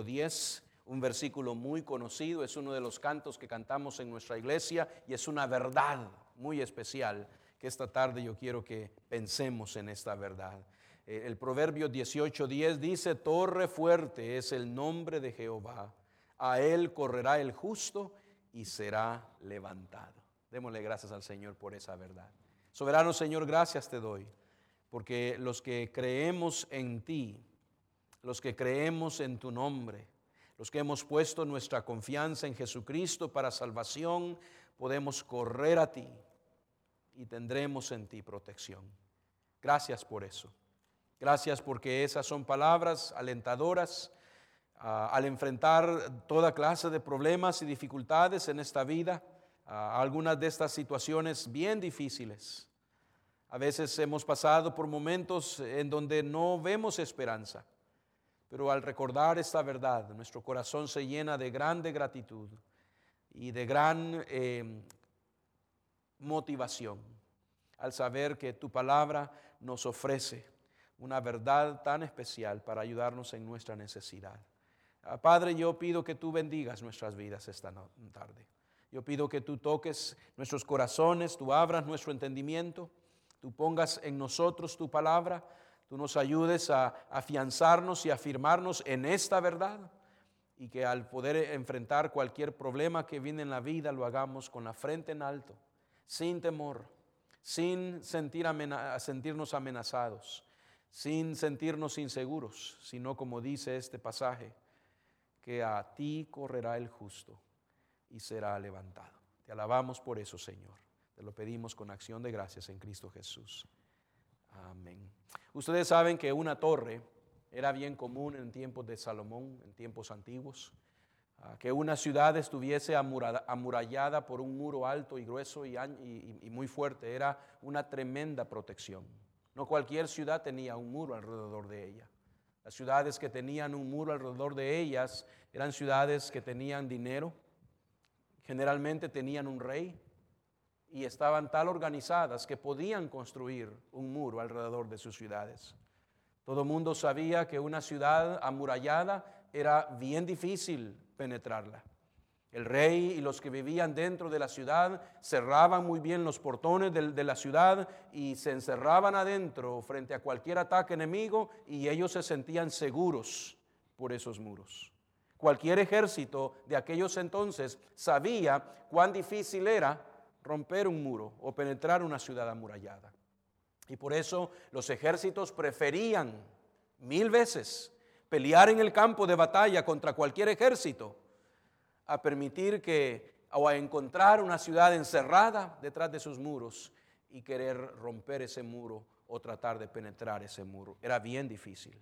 versículo 10, un versículo muy conocido, es uno de los cantos que cantamos en nuestra iglesia y es una verdad muy especial que esta tarde yo quiero que pensemos en esta verdad. El Proverbio 18:10 dice: torre fuerte es el nombre de Jehová, a él correrá el justo y será levantado. Démosle gracias al Señor por esa verdad. Soberano Señor, gracias te doy, porque los que creemos en ti, los que creemos en tu nombre, los que hemos puesto nuestra confianza en Jesucristo para salvación, podemos correr a ti y tendremos en ti protección. Gracias por eso. Gracias porque esas son palabras alentadoras al enfrentar toda clase de problemas y dificultades en esta vida, algunas de estas situaciones bien difíciles. A veces hemos pasado por momentos en donde no vemos esperanza, pero al recordar esta verdad, nuestro corazón se llena de grande gratitud y de gran motivación al saber que tu palabra nos ofrece una verdad tan especial para ayudarnos en nuestra necesidad. Padre, yo pido que tú bendigas nuestras vidas esta tarde. Yo pido que tú toques nuestros corazones, tú abras nuestro entendimiento, tú pongas en nosotros tu palabra, tú nos ayudes a afianzarnos y afirmarnos en esta verdad, y que al poder enfrentar cualquier problema que viene en la vida lo hagamos con la frente en alto, sin temor, sin sentirnos amenazados, sin sentirnos inseguros, sino como dice este pasaje, que a ti correrá el justo y será levantado. Te alabamos por eso, Señor. Te lo pedimos con acción de gracias en Cristo Jesús. Amén. Ustedes saben que una torre era bien común en tiempos de Salomón, en tiempos antiguos, que una ciudad estuviese amurallada por un muro alto y grueso y muy fuerte. Era una tremenda protección. No cualquier ciudad tenía un muro alrededor de ella. Las ciudades que tenían un muro alrededor de ellas eran ciudades que tenían dinero, generalmente tenían un rey y estaban tan organizadas que podían construir un muro alrededor de sus ciudades. Todo el mundo sabía que una ciudad amurallada era bien difícil penetrarla. El rey y los que vivían dentro de la ciudad cerraban muy bien los portones de la ciudad y se encerraban adentro frente a cualquier ataque enemigo, y ellos se sentían seguros por esos muros. Cualquier ejército de aquellos entonces sabía cuán difícil era romper un muro o penetrar una ciudad amurallada. Y por eso los ejércitos preferían 1000 veces pelear en el campo de batalla contra cualquier ejército a permitir o a encontrar una ciudad encerrada detrás de sus muros y querer romper ese muro o tratar de penetrar ese muro. Era bien difícil.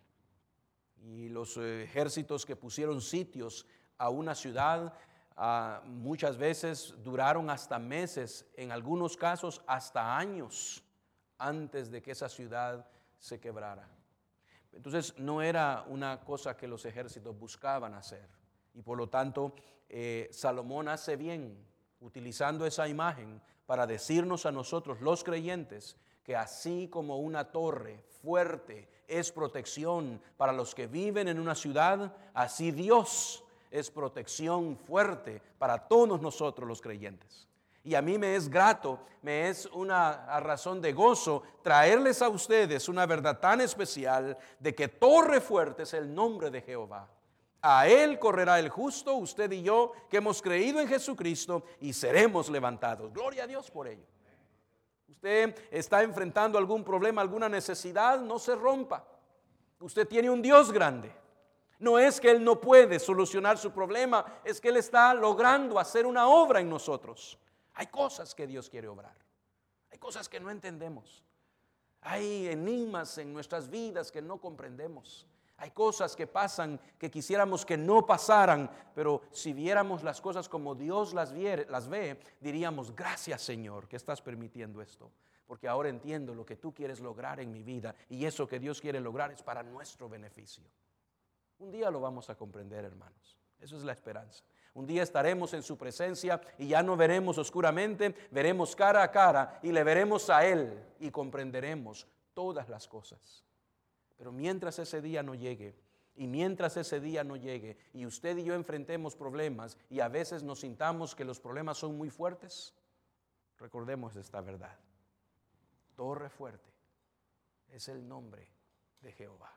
Y los ejércitos que pusieron sitios a una ciudad muchas veces duraron hasta meses, en algunos casos hasta años, antes de que esa ciudad se quebrara. Entonces no era una cosa que los ejércitos buscaban hacer. Y por lo tanto, Salomón hace bien utilizando esa imagen para decirnos a nosotros los creyentes que así como una torre fuerte es protección para los que viven en una ciudad, así Dios es protección fuerte para todos nosotros los creyentes. Y a mí me es grato, me es una razón de gozo traerles a ustedes una verdad tan especial de que torre fuerte es el nombre de Jehová. A él correrá el justo, usted y yo, que hemos creído en Jesucristo, y seremos levantados. Gloria a Dios por ello. Usted está enfrentando algún problema, alguna necesidad, no se rompa. Usted tiene un Dios grande. No es que Él no puede solucionar su problema, es que Él está logrando hacer una obra en nosotros. Hay cosas que Dios quiere obrar. Hay cosas que no entendemos. Hay enigmas en nuestras vidas que no comprendemos. Hay cosas que pasan que quisiéramos que no pasaran, pero si viéramos las cosas como Dios las ve, diríamos: gracias, Señor, que estás permitiendo esto, porque ahora entiendo lo que tú quieres lograr en mi vida, y eso que Dios quiere lograr es para nuestro beneficio. Un día lo vamos a comprender, hermanos. Eso es la esperanza. Un día estaremos en su presencia y ya no veremos oscuramente, veremos cara a cara y le veremos a Él y comprenderemos todas las cosas. Pero mientras ese día no llegue, Y mientras ese día no llegue y usted y yo enfrentemos problemas y a veces nos sintamos que los problemas son muy fuertes, recordemos esta verdad. Torre fuerte es el nombre de Jehová.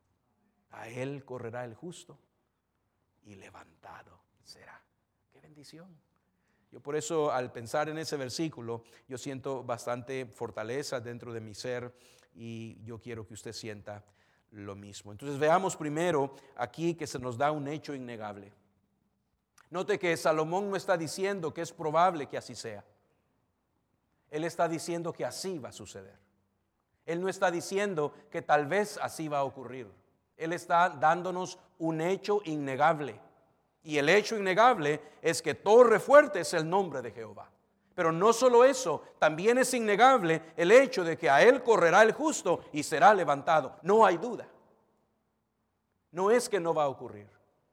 A él correrá el justo y levantado será. ¡Qué bendición! Yo por eso, al pensar en ese versículo, yo siento bastante fortaleza dentro de mi ser y yo quiero que usted sienta lo mismo. Entonces veamos primero aquí que se nos da un hecho innegable. Note que Salomón no está diciendo que es probable que así sea. Él está diciendo que así va a suceder. Él no está diciendo que tal vez así va a ocurrir. Él está dándonos un hecho innegable. Y el hecho innegable es que torre fuerte es el nombre de Jehová. Pero no solo eso, también es innegable el hecho de que a él correrá el justo y será levantado. No hay duda. No es que no va a ocurrir.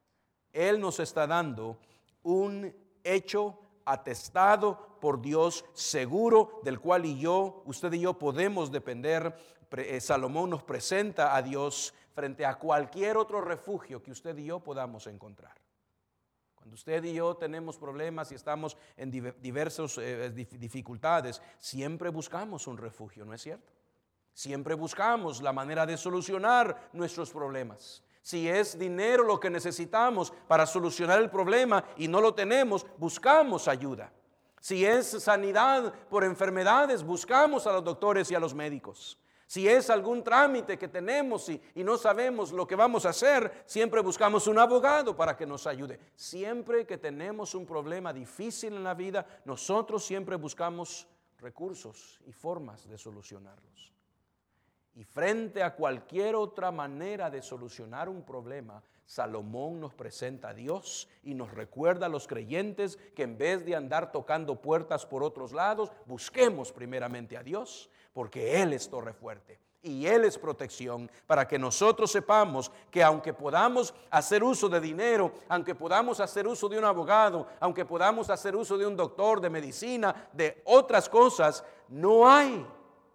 Él nos está dando un hecho atestado por Dios, seguro, del cual usted y yo podemos depender. Salomón nos presenta a Dios frente a cualquier otro refugio que usted y yo podamos encontrar. Cuando usted y yo tenemos problemas y estamos en diversas dificultades, siempre buscamos un refugio, ¿no es cierto? Siempre buscamos la manera de solucionar nuestros problemas. Si es dinero lo que necesitamos para solucionar el problema y no lo tenemos, buscamos ayuda. Si es sanidad por enfermedades, buscamos a los doctores y a los médicos. Si es algún trámite que tenemos y no sabemos lo que vamos a hacer, siempre buscamos un abogado para que nos ayude. Siempre que tenemos un problema difícil en la vida, nosotros siempre buscamos recursos y formas de solucionarlos. Y frente a cualquier otra manera de solucionar un problema, Salomón nos presenta a Dios y nos recuerda a los creyentes que en vez de andar tocando puertas por otros lados, busquemos primeramente a Dios, porque Él es torre fuerte y Él es protección, para que nosotros sepamos que aunque podamos hacer uso de dinero, aunque podamos hacer uso de un abogado, aunque podamos hacer uso de un doctor, de medicina, de otras cosas, no hay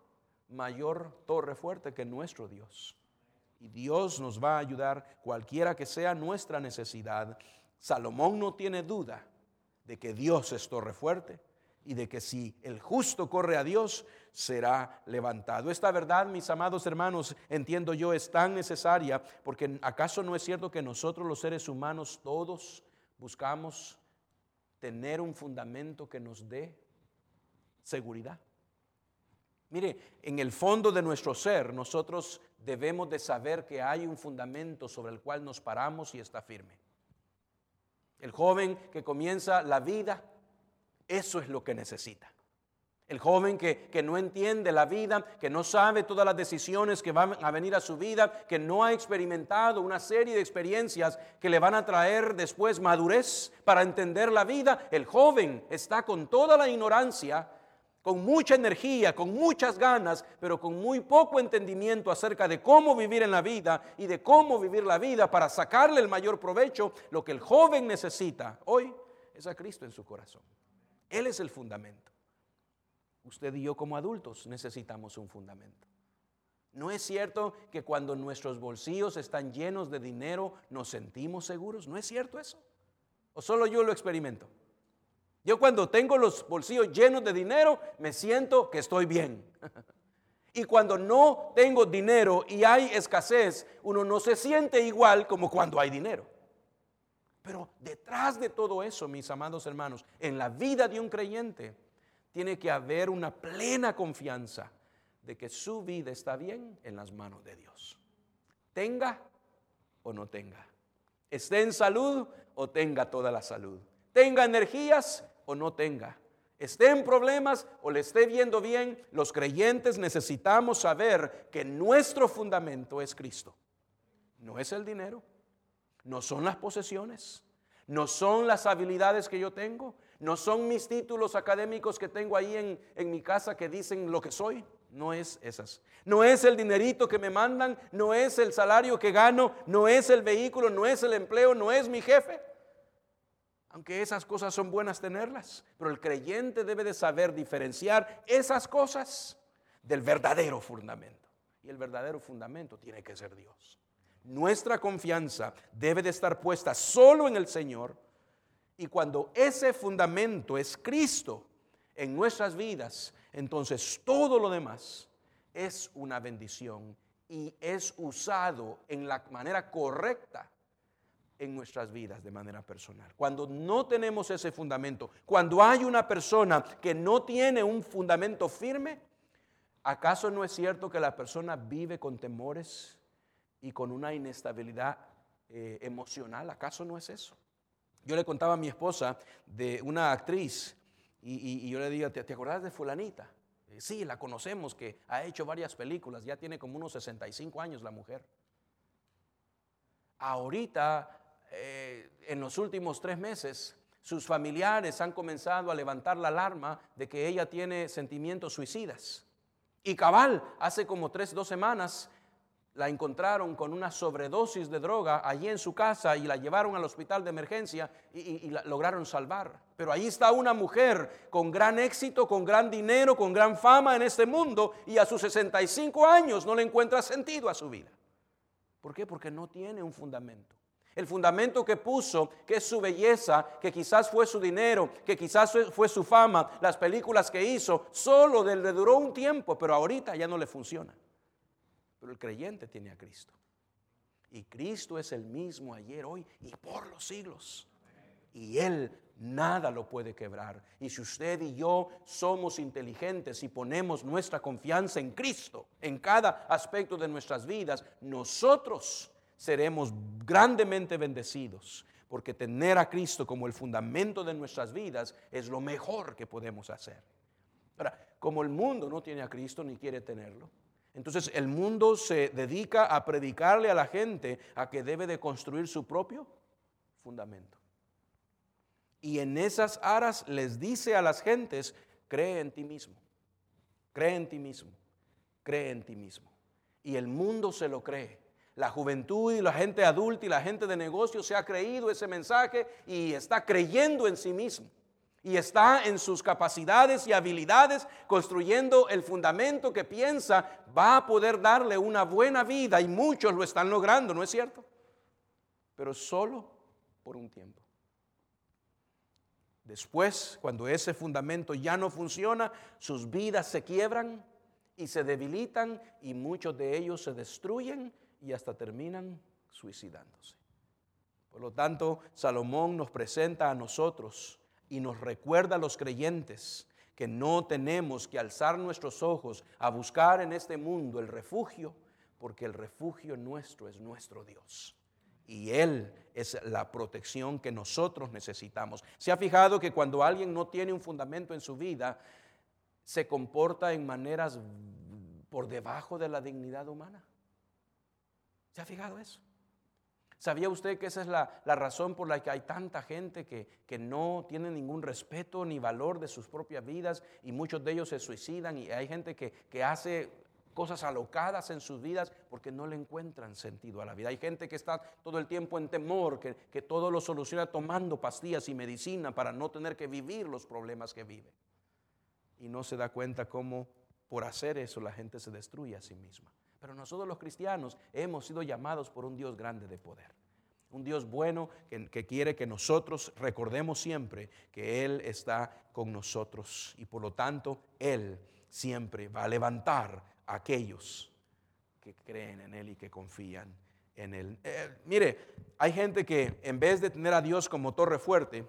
mayor torre fuerte que nuestro Dios. Y Dios nos va a ayudar cualquiera que sea nuestra necesidad. Salomón no tiene duda de que Dios es torre fuerte y de que si el justo corre a Dios, será levantado. Esta verdad, mis amados hermanos, entiendo yo, es tan necesaria, porque ¿acaso no es cierto que nosotros los seres humanos todos buscamos tener un fundamento que nos dé seguridad? Mire, en el fondo de nuestro ser, nosotros debemos de saber que hay un fundamento sobre el cual nos paramos y está firme. El joven que comienza la vida, eso es lo que necesita. El joven que no entiende la vida, que no sabe todas las decisiones que van a venir a su vida, que no ha experimentado una serie de experiencias que le van a traer después madurez para entender la vida, el joven está con toda la ignorancia, con mucha energía, con muchas ganas, pero con muy poco entendimiento acerca de cómo vivir en la vida y de cómo vivir la vida para sacarle el mayor provecho. Lo que el joven necesita hoy es a Cristo en su corazón. Él es el fundamento. Usted y yo como adultos necesitamos un fundamento. ¿No es cierto que cuando nuestros bolsillos están llenos de dinero nos sentimos seguros? ¿No es cierto eso? ¿O solo yo lo experimento? Yo cuando tengo los bolsillos llenos de dinero me siento que estoy bien. Y cuando no tengo dinero y hay escasez, uno no se siente igual como cuando hay dinero. Pero detrás de todo eso, mis amados hermanos, en la vida de un creyente tiene que haber una plena confianza de que su vida está bien en las manos de Dios. Tenga o no tenga. Esté en salud o tenga toda la salud. Tenga energías o no tenga. Esté en problemas o le esté viendo bien, los creyentes necesitamos saber que nuestro fundamento es Cristo. No es el dinero, no son las posesiones, no son las habilidades que yo tengo, no son mis títulos académicos que tengo ahí en mi casa que dicen lo que soy. No es esas. No es el dinerito que me mandan, no es el salario que gano, no es el vehículo, no es el empleo, no es mi jefe. Aunque esas cosas son buenas tenerlas, pero el creyente debe de saber diferenciar esas cosas del verdadero fundamento. Y el verdadero fundamento tiene que ser Dios. Nuestra confianza debe de estar puesta solo en el Señor. Y cuando ese fundamento es Cristo en nuestras vidas, entonces todo lo demás es una bendición y es usado en la manera correcta en nuestras vidas de manera personal. Cuando no tenemos ese fundamento, cuando hay una persona que no tiene un fundamento firme, ¿acaso no es cierto que la persona vive con temores y con una inestabilidad emocional? ¿Acaso no es eso? Yo le contaba a mi esposa de una actriz y yo le digo, ¿te acordás de fulanita? Sí, la conocemos, que ha hecho varias películas, ya tiene como unos 65 años la mujer. Ahorita, en los últimos 3 meses, sus familiares han comenzado a levantar la alarma de que ella tiene sentimientos suicidas. Y cabal, hace como 2 semanas, la encontraron con una sobredosis de droga allí en su casa y la llevaron al hospital de emergencia y la lograron salvar. Pero ahí está una mujer con gran éxito, con gran dinero, con gran fama en este mundo y a sus 65 años no le encuentra sentido a su vida. ¿Por qué? Porque no tiene un fundamento. El fundamento que puso, que es su belleza, que quizás fue su dinero, que quizás fue su fama, las películas que hizo, solo le duró un tiempo, pero ahorita ya no le funciona. Pero el creyente tiene a Cristo. Y Cristo es el mismo ayer, hoy y por los siglos. Y Él nada lo puede quebrar. Y si usted y yo somos inteligentes y ponemos nuestra confianza en Cristo, en cada aspecto de nuestras vidas, nosotros seremos grandemente bendecidos. Porque tener a Cristo como el fundamento de nuestras vidas es lo mejor que podemos hacer. Ahora, como el mundo no tiene a Cristo ni quiere tenerlo, entonces el mundo se dedica a predicarle a la gente a que debe de construir su propio fundamento. Y en esas aras les dice a las gentes, cree en ti mismo, cree en ti mismo, cree en ti mismo. Y el mundo se lo cree. La juventud y la gente adulta y la gente de negocio se ha creído ese mensaje y está creyendo en sí mismo. Y está en sus capacidades y habilidades construyendo el fundamento que piensa va a poder darle una buena vida, y muchos lo están logrando, ¿no es cierto? Pero solo por un tiempo. Después, cuando ese fundamento ya no funciona, sus vidas se quiebran y se debilitan y muchos de ellos se destruyen y hasta terminan suicidándose. Por lo tanto, Salomón nos presenta a nosotros y nos recuerda a los creyentes que no tenemos que alzar nuestros ojos a buscar en este mundo el refugio, porque el refugio nuestro es nuestro Dios. Y Él es la protección que nosotros necesitamos. ¿Se ha fijado que cuando alguien no tiene un fundamento en su vida, se comporta en maneras por debajo de la dignidad humana? ¿Se ha fijado eso? ¿Sabía usted que esa es la razón por la que hay tanta gente que no tiene ningún respeto ni valor de sus propias vidas y muchos de ellos se suicidan, y hay gente que hace cosas alocadas en sus vidas porque no le encuentran sentido a la vida? Hay gente que está todo el tiempo en temor, que todo lo soluciona tomando pastillas y medicina para no tener que vivir los problemas que vive. Y no se da cuenta cómo por hacer eso la gente se destruye a sí misma. Pero nosotros los cristianos hemos sido llamados por un Dios grande de poder. Un Dios bueno que quiere que nosotros recordemos siempre que Él está con nosotros. Y por lo tanto, Él siempre va a levantar a aquellos que creen en Él y que confían en Él. Mire, hay gente que en vez de tener a Dios como torre fuerte,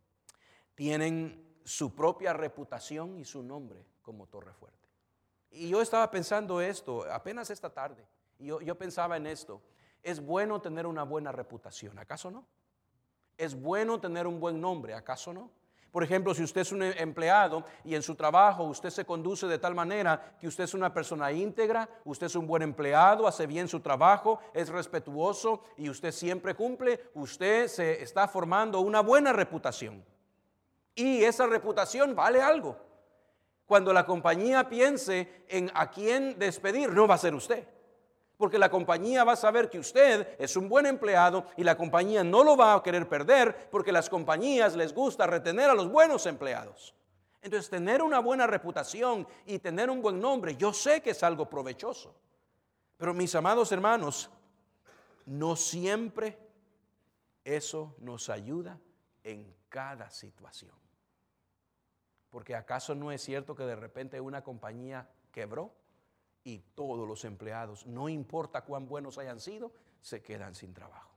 tienen su propia reputación y su nombre como torre fuerte. Y yo estaba pensando esto apenas esta tarde. Yo pensaba en esto. Es bueno tener una buena reputación, ¿acaso no? Es bueno tener un buen nombre, ¿acaso no? Por ejemplo, si usted es un empleado y en su trabajo usted se conduce de tal manera que usted es una persona íntegra, usted es un buen empleado, hace bien su trabajo, es respetuoso y usted siempre cumple, usted se está formando una buena reputación. Y esa reputación vale algo. Cuando la compañía piense en a quién despedir, no va a ser usted. Porque la compañía va a saber que usted es un buen empleado y la compañía no lo va a querer perder, porque las compañías les gusta retener a los buenos empleados. Entonces, tener una buena reputación y tener un buen nombre, yo sé que es algo provechoso. Pero mis amados hermanos, no siempre eso nos ayuda en cada situación. Porque ¿acaso no es cierto que de repente una compañía quebró y todos los empleados, no importa cuán buenos hayan sido, se quedan sin trabajo?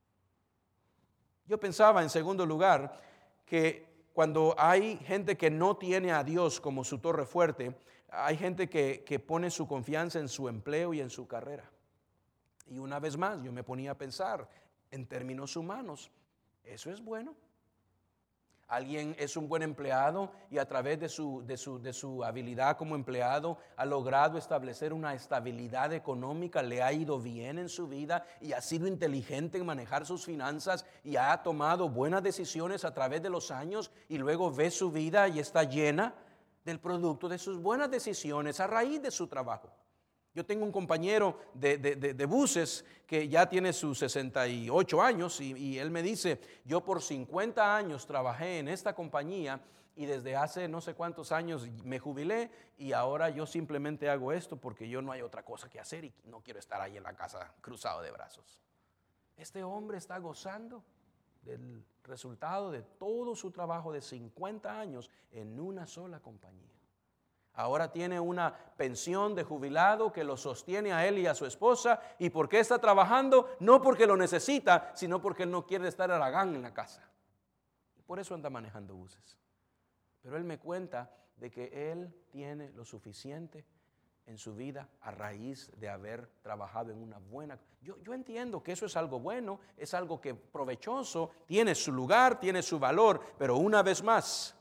Yo pensaba, en segundo lugar, que cuando hay gente que no tiene a Dios como su torre fuerte, hay gente que pone su confianza en su empleo y en su carrera. Y una vez más, yo me ponía a pensar, en términos humanos, ¿eso es bueno? Alguien es un buen empleado y a través de su habilidad como empleado ha logrado establecer una estabilidad económica, le ha ido bien en su vida y ha sido inteligente en manejar sus finanzas y ha tomado buenas decisiones a través de los años, y luego ve su vida y está llena del producto de sus buenas decisiones a raíz de su trabajo. Yo tengo un compañero de buses que ya tiene sus 68 años y él me dice, yo por 50 años trabajé en esta compañía y desde hace no sé cuántos años me jubilé y ahora yo simplemente hago esto porque yo no hay otra cosa que hacer y no quiero estar ahí en la casa cruzado de brazos. Este hombre está gozando del resultado de todo su trabajo de 50 años en una sola compañía. Ahora tiene una pensión de jubilado que lo sostiene a él y a su esposa. ¿Y por qué está trabajando? No porque lo necesita, sino porque él no quiere estar haragán en la casa. Y por eso anda manejando buses. Pero él me cuenta de que él tiene lo suficiente en su vida a raíz de haber trabajado en una buena. Yo entiendo que eso es algo bueno, es algo que provechoso, tiene su lugar, tiene su valor, pero una vez más,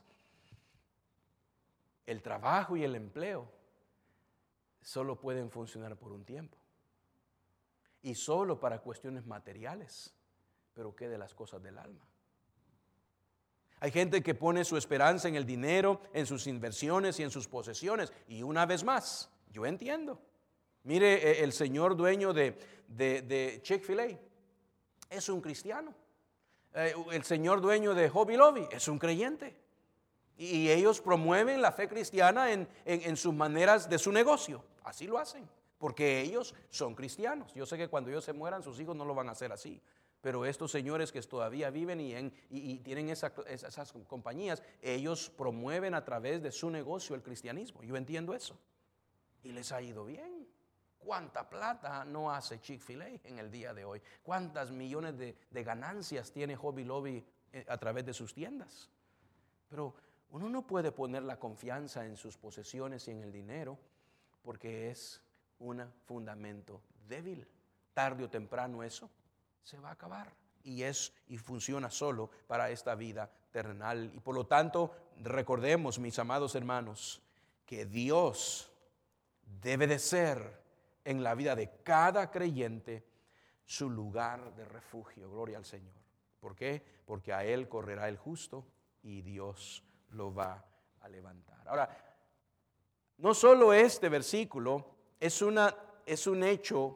el trabajo y el empleo solo pueden funcionar por un tiempo y solo para cuestiones materiales, pero ¿qué de las cosas del alma? Hay gente que pone su esperanza en el dinero, en sus inversiones y en sus posesiones, y una vez más, yo entiendo. Mire, el señor dueño de Chick-fil-A es un cristiano. El señor dueño de Hobby Lobby es un creyente. Y ellos promueven la fe cristiana en sus maneras de su negocio. Así lo hacen, porque ellos son cristianos. Yo sé que cuando ellos se mueran, sus hijos no lo van a hacer así. Pero estos señores que todavía viven y tienen esas compañías, ellos promueven a través de su negocio el cristianismo. Yo entiendo eso. Y les ha ido bien. ¿Cuánta plata no hace Chick-fil-A en el día de hoy? ¿Cuántas millones de ganancias tiene Hobby Lobby a través de sus tiendas? Pero uno no puede poner la confianza en sus posesiones y en el dinero porque es un fundamento débil. Tarde o temprano eso se va a acabar y funciona solo para esta vida terrenal. Y por lo tanto, recordemos, mis amados hermanos, que Dios debe de ser en la vida de cada creyente su lugar de refugio. Gloria al Señor. ¿Por qué? Porque a Él correrá el justo y Dios lo va a levantar. Ahora, no solo este versículo es un hecho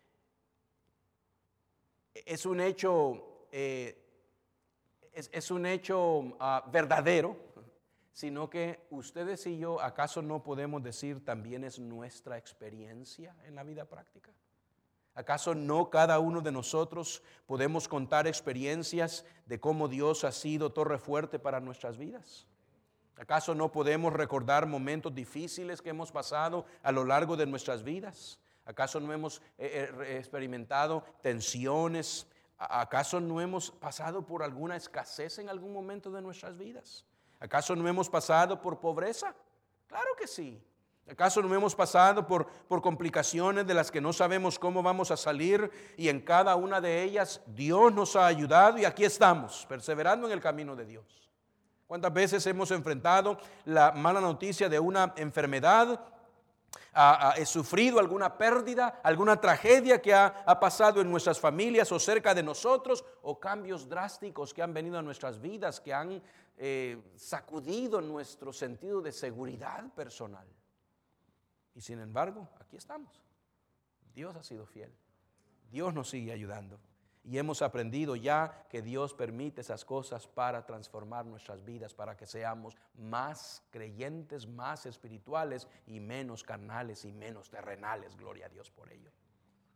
verdadero, sino que ustedes y yo, ¿acaso no podemos decir también es nuestra experiencia en la vida práctica? ¿Acaso no cada uno de nosotros podemos contar experiencias de cómo Dios ha sido torre fuerte para nuestras vidas? ¿Acaso no podemos recordar momentos difíciles que hemos pasado a lo largo de nuestras vidas? ¿Acaso no hemos experimentado tensiones? ¿Acaso no hemos pasado por alguna escasez en algún momento de nuestras vidas? ¿Acaso no hemos pasado por pobreza? Claro que sí. ¿Acaso no hemos pasado por complicaciones de las que no sabemos cómo vamos a salir? Y en cada una de ellas Dios nos ha ayudado y aquí estamos, perseverando en el camino de Dios. ¿Cuántas veces hemos enfrentado la mala noticia de una enfermedad? ¿He sufrido alguna pérdida, alguna tragedia que ha pasado en nuestras familias o cerca de nosotros? ¿O cambios drásticos que han venido a nuestras vidas, que han sacudido nuestro sentido de seguridad personal? Y sin embargo, aquí estamos. Dios ha sido fiel. Dios nos sigue ayudando. Y hemos aprendido ya que Dios permite esas cosas para transformar nuestras vidas, para que seamos más creyentes, más espirituales y menos carnales y menos terrenales. Gloria a Dios por ello.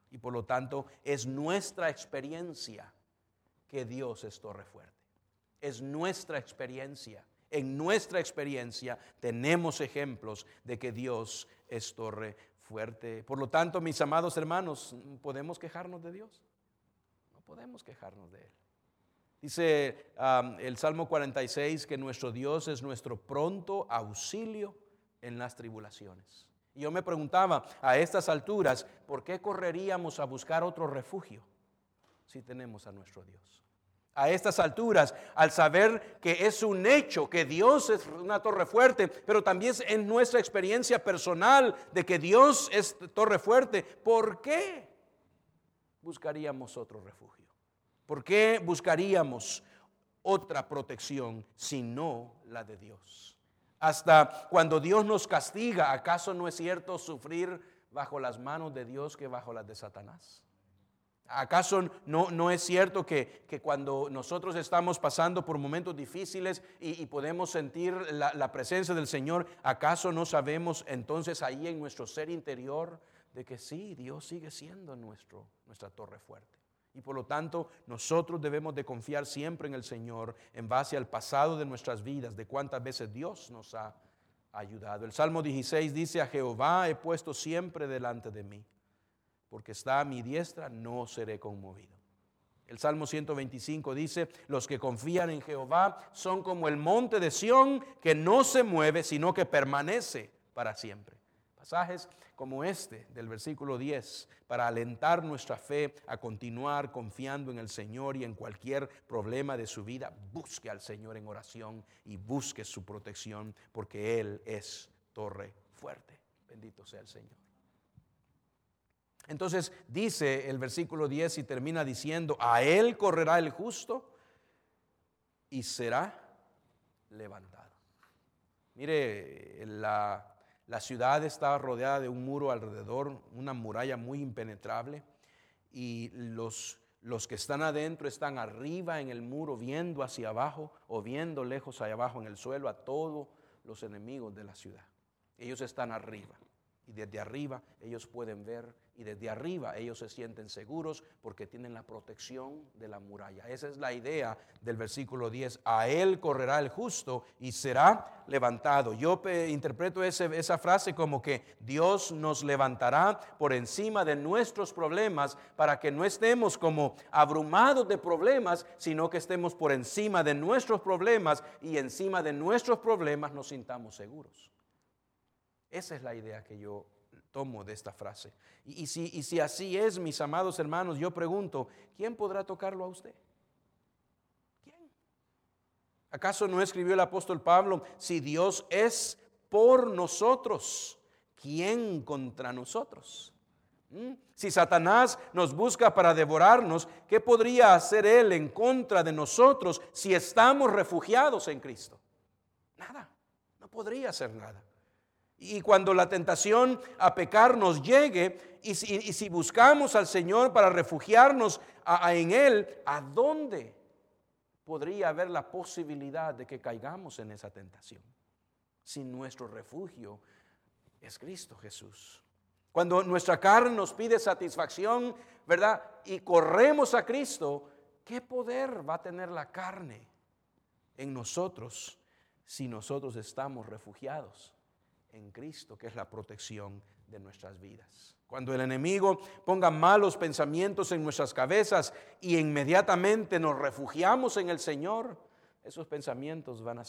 Y por lo tanto es nuestra experiencia que Dios es torre fuerte. Es nuestra experiencia. En nuestra experiencia tenemos ejemplos de que Dios es torre fuerte. Por lo tanto, mis amados hermanos, ¿podemos quejarnos de Dios? No podemos quejarnos de Él. Dice el Salmo 46 que nuestro Dios es nuestro pronto auxilio en las tribulaciones. Y yo me preguntaba a estas alturas, ¿por qué correríamos a buscar otro refugio si tenemos a nuestro Dios? A estas alturas, al saber que es un hecho, que Dios es una torre fuerte, pero también es nuestra experiencia personal de que Dios es torre fuerte, ¿por qué buscaríamos otro refugio? ¿Por qué buscaríamos otra protección sino la de Dios? Hasta cuando Dios nos castiga, ¿acaso no es cierto sufrir bajo las manos de Dios que bajo las de Satanás? ¿Acaso no es cierto que cuando nosotros estamos pasando por momentos difíciles y podemos sentir la presencia del Señor, ¿acaso no sabemos entonces ahí en nuestro ser interior de que sí, Dios sigue siendo nuestra torre fuerte? Y por lo tanto, nosotros debemos de confiar siempre en el Señor en base al pasado de nuestras vidas, de cuántas veces Dios nos ha ayudado. El Salmo 16 dice: a Jehová he puesto siempre delante de mí, porque está a mi diestra, no seré conmovido. El Salmo 125 dice: los que confían en Jehová son como el monte de Sión, que no se mueve, sino que permanece para siempre. Pasajes como este del versículo 10 para alentar nuestra fe a continuar confiando en el Señor, y en cualquier problema de su vida busque al Señor en oración y busque su protección, porque Él es torre fuerte. Bendito sea el Señor. Entonces dice el versículo 10 y termina diciendo: a Él correrá el justo y será levantado. Mire, la ciudad está rodeada de un muro alrededor, una muralla muy impenetrable, y los que están adentro están arriba en el muro viendo hacia abajo o viendo lejos allá abajo en el suelo a todos los enemigos de la ciudad. Ellos están arriba y desde arriba ellos pueden ver, y desde arriba ellos se sienten seguros porque tienen la protección de la muralla. Esa es la idea del versículo 10. A Él correrá el justo y será levantado. Yo interpreto esa frase como que Dios nos levantará por encima de nuestros problemas, para que no estemos como abrumados de problemas, sino que estemos por encima de nuestros problemas, y encima de nuestros problemas nos sintamos seguros. Esa es la idea que yo tomo de esta frase. Y si así es, mis amados hermanos, yo pregunto: ¿quién podrá tocarlo a usted? ¿Quién? ¿Acaso no escribió el apóstol Pablo: si Dios es por nosotros, ¿quién contra nosotros? Si Satanás nos busca para devorarnos, ¿qué podría hacer él en contra de nosotros si estamos refugiados en Cristo? Nada, no podría hacer nada. Y cuando la tentación a pecar nos llegue, y si buscamos al Señor para refugiarnos en Él, ¿a dónde podría haber la posibilidad de que caigamos en esa tentación? Si nuestro refugio es Cristo Jesús. Cuando nuestra carne nos pide satisfacción, ¿verdad?, y corremos a Cristo, ¿qué poder va a tener la carne en nosotros si nosotros estamos refugiados en Cristo, que es la protección de nuestras vidas? Cuando el enemigo ponga malos pensamientos en nuestras cabezas y inmediatamente nos refugiamos en el Señor, esos pensamientos van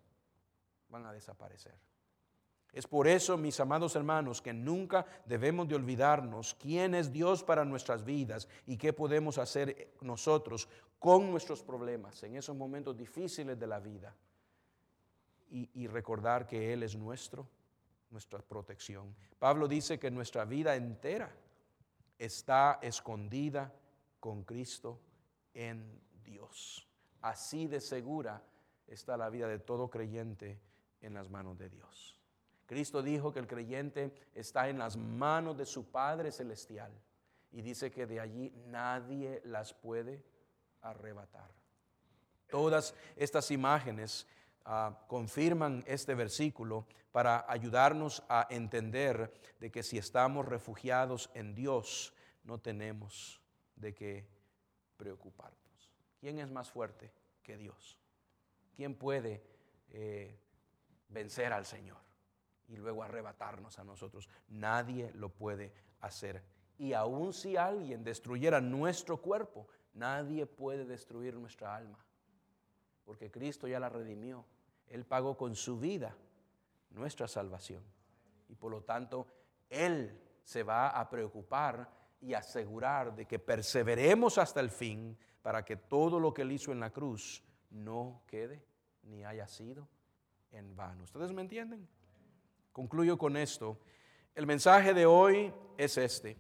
a desaparecer. Es por eso, mis amados hermanos, que nunca debemos de olvidarnos quién es Dios para nuestras vidas y qué podemos hacer nosotros con nuestros problemas en esos momentos difíciles de la vida, y recordar que Él es nuestra protección. Pablo dice que nuestra vida entera está escondida con Cristo en Dios. Así de segura está la vida de todo creyente en las manos de Dios. Cristo dijo que el creyente está en las manos de su Padre Celestial, y dice que de allí nadie las puede arrebatar. Todas estas imágenes confirman este versículo para ayudarnos a entender de que si estamos refugiados en Dios, no tenemos de qué preocuparnos. ¿Quién es más fuerte que Dios? ¿Quién puede vencer al Señor y luego arrebatarnos a nosotros? Nadie lo puede hacer. Y aun si alguien destruyera nuestro cuerpo, nadie puede destruir nuestra alma, porque Cristo ya la redimió. Él pagó con su vida nuestra salvación, y por lo tanto Él se va a preocupar y asegurar de que perseveremos hasta el fin, para que todo lo que Él hizo en la cruz no quede ni haya sido en vano. ¿Ustedes me entienden? Concluyo con esto. El mensaje de hoy es este: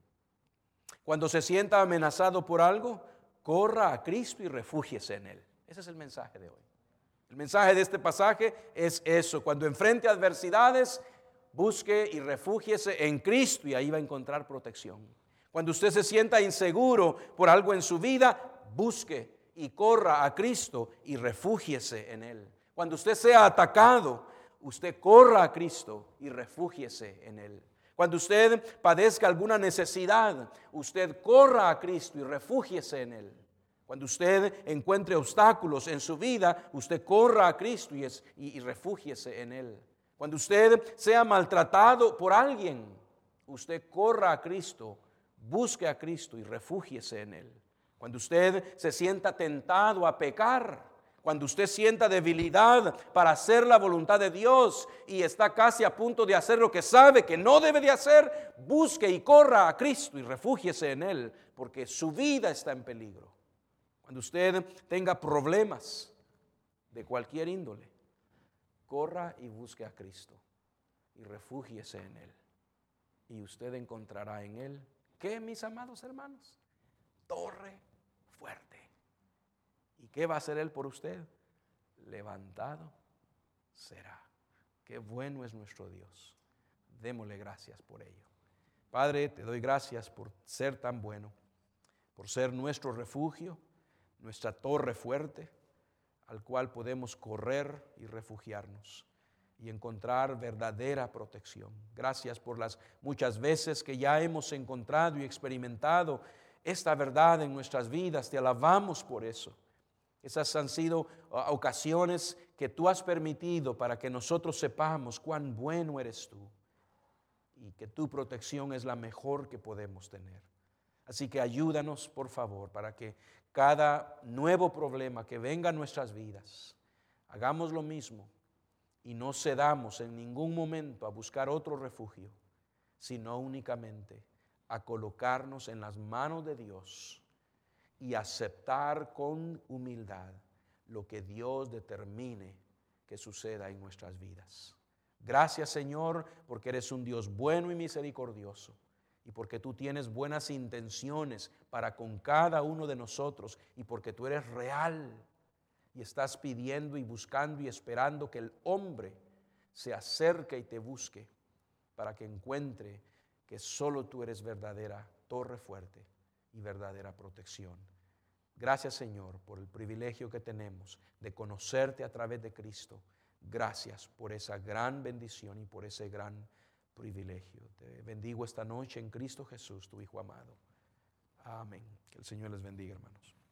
cuando se sienta amenazado por algo, corra a Cristo y refúgiese en Él. Ese es el mensaje de hoy. El mensaje de este pasaje es eso: cuando enfrente adversidades, busque y refúgiese en Cristo, y ahí va a encontrar protección. Cuando usted se sienta inseguro por algo en su vida, busque y corra a Cristo y refúgiese en Él. Cuando usted sea atacado, usted corra a Cristo y refúgiese en Él. Cuando usted padezca alguna necesidad, usted corra a Cristo y refúgiese en Él. Cuando usted encuentre obstáculos en su vida, usted corra a Cristo y refúgiese en Él. Cuando usted sea maltratado por alguien, usted corra a Cristo, busque a Cristo y refúgiese en Él. Cuando usted se sienta tentado a pecar, cuando usted sienta debilidad para hacer la voluntad de Dios y está casi a punto de hacer lo que sabe que no debe de hacer, busque y corra a Cristo y refúgiese en Él, porque su vida está en peligro. Cuando usted tenga problemas de cualquier índole, corra y busque a Cristo y refúgiese en Él. Y usted encontrará en Él, ¿qué, mis amados hermanos? Torre fuerte. ¿Y qué va a hacer Él por usted? Levantado será. Qué bueno es nuestro Dios. Démosle gracias por ello. Padre, te doy gracias por ser tan bueno, por ser nuestro refugio, nuestra torre fuerte, al cual podemos correr y refugiarnos y encontrar verdadera protección. Gracias por las muchas veces que ya hemos encontrado y experimentado esta verdad en nuestras vidas. Te alabamos por eso. Esas han sido ocasiones que tú has permitido para que nosotros sepamos cuán bueno eres tú y que tu protección es la mejor que podemos tener. Así que ayúdanos, por favor, para que cada nuevo problema que venga a nuestras vidas, hagamos lo mismo y no cedamos en ningún momento a buscar otro refugio, sino únicamente a colocarnos en las manos de Dios y aceptar con humildad lo que Dios determine que suceda en nuestras vidas. Gracias, Señor, porque eres un Dios bueno y misericordioso, y porque tú tienes buenas intenciones para con cada uno de nosotros, y porque tú eres real y estás pidiendo y buscando y esperando que el hombre se acerque y te busque para que encuentre que solo tú eres verdadera torre fuerte y verdadera protección. Gracias, Señor, por el privilegio que tenemos de conocerte a través de Cristo. Gracias por esa gran bendición y por ese gran privilegio. Te bendigo esta noche en Cristo Jesús, tu Hijo amado. Amén. Que el Señor les bendiga, hermanos.